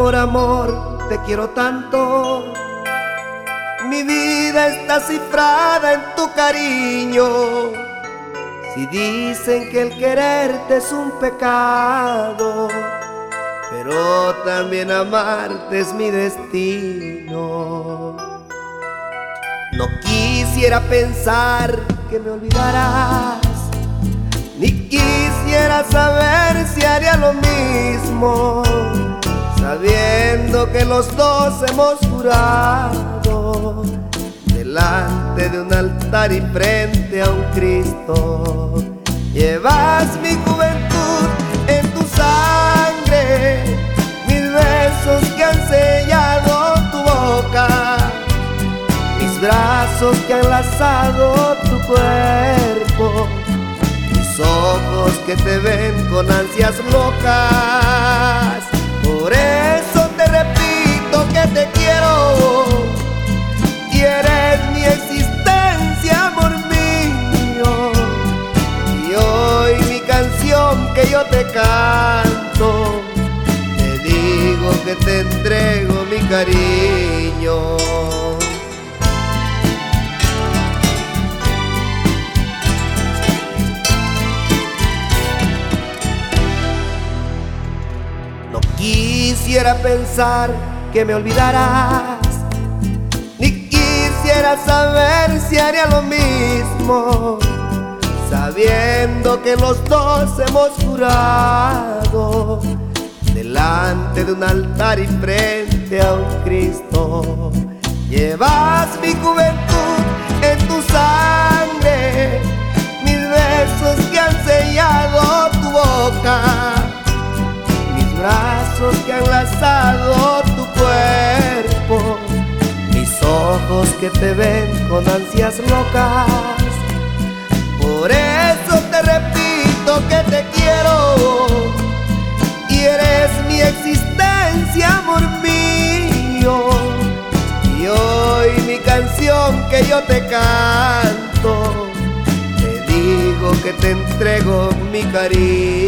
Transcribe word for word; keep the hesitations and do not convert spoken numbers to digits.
Por amor te quiero tanto, mi vida está cifrada en tu cariño. Si dicen que el quererte es un pecado, pero también amarte es mi destino. No quisiera pensar que me olvidarás, ni quisiera saber si haría lo mismo, sabiendo que los dos hemos jurado delante de un altar y frente a un Cristo. Llevas mi juventud en tu sangre, mis besos que han sellado tu boca, mis brazos que han lazado tu cuerpo, mis ojos que te ven con ansias locas. Por eso te repito que te quiero y eres mi existencia, amor mío. Y hoy mi canción que yo te canto, te digo que te entrego mi cariño. No quisiera pensar que me olvidarás, ni quisiera saber si haría lo mismo, sabiendo que los dos hemos jurado delante de un altar y frente a un Cristo. Llevas mi juventud en tu sangre, mis besos que han sellado tu boca, brazos que han lazado tu cuerpo, mis ojos que te ven con ansias locas. Por eso te repito que te quiero y eres mi existencia, amor mío. Y hoy mi canción que yo te canto, te digo que te entrego mi cariño.